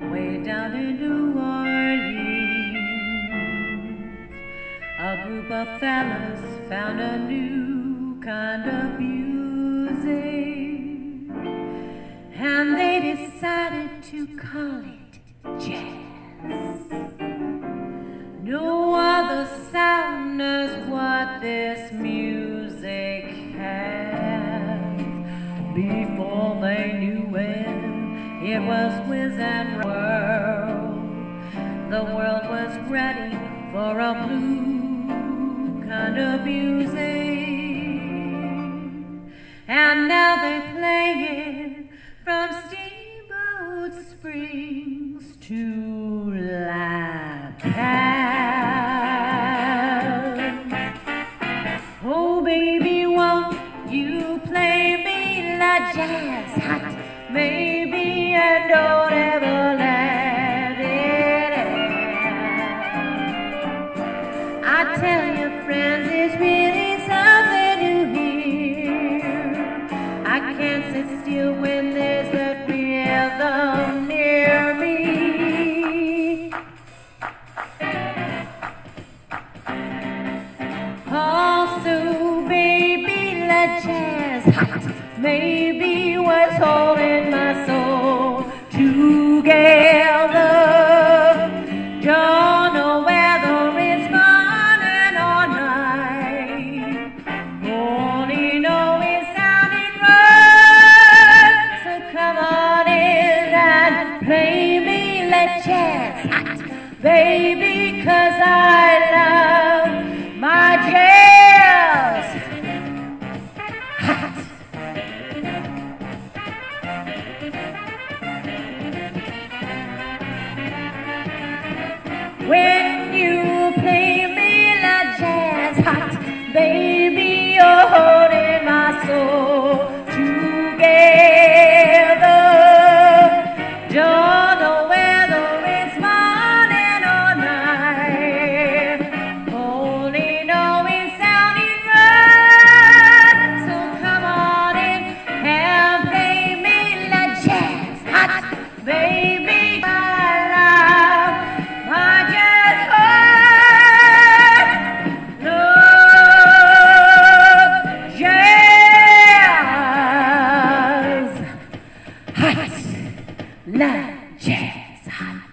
way down in New Orleans. A group of fellas found a new kind of music, and they decided to call it jazz. No other sound is what this music has. Before they knew it was whiz and whirl. The world was ready for a blue kind of music, and now they play it from Steamboat Springs to La Paz. Oh baby, won't you play me la jazz hot, baby, and don't ever let it end. I tell you friends, it's really something to hear. I can't sit still when there's that rhythm near me. Also, baby, la jazz hot, maybe what's holding my soul together. Don't know whether it's morning or night, only know it's sounding right. So come on in and play me la jazz hot, baby, 'cause I love my jazz hot. When you play me la jazz hot, baby, you're holding my soul together. Don't know whether it's morning or night, only know it's sounding right. So come on in and play me la jazz hot, baby. I love my jazz hot, love jazz hot, love jazz hot.